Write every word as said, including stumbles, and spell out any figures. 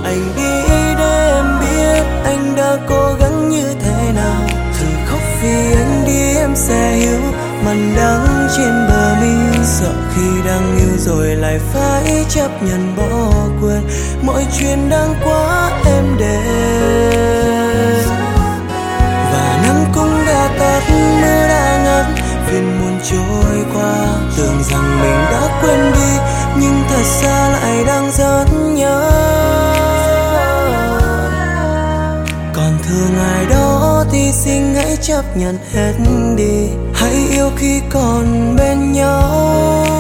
Anh đi để em biết anh đã cố gắng như thế nào. Thử khóc vì anh đi em sẽ hiểu mặn đắng trên bờ mi. Sợ khi đang yêu rồi lại phải chấp nhận bỏ quên mọi chuyện đang quá êm đềm. Và nắng cũng đã tắt, mưa đã ngắt, phiền muộn trôi qua. Tưởng rằng mình đã quên đi nhưng thật ra lại đang rất nhớ. Còn thương ai đó thì xin hãy chấp nhận hết đi. Hãy yêu khi còn bên nhau.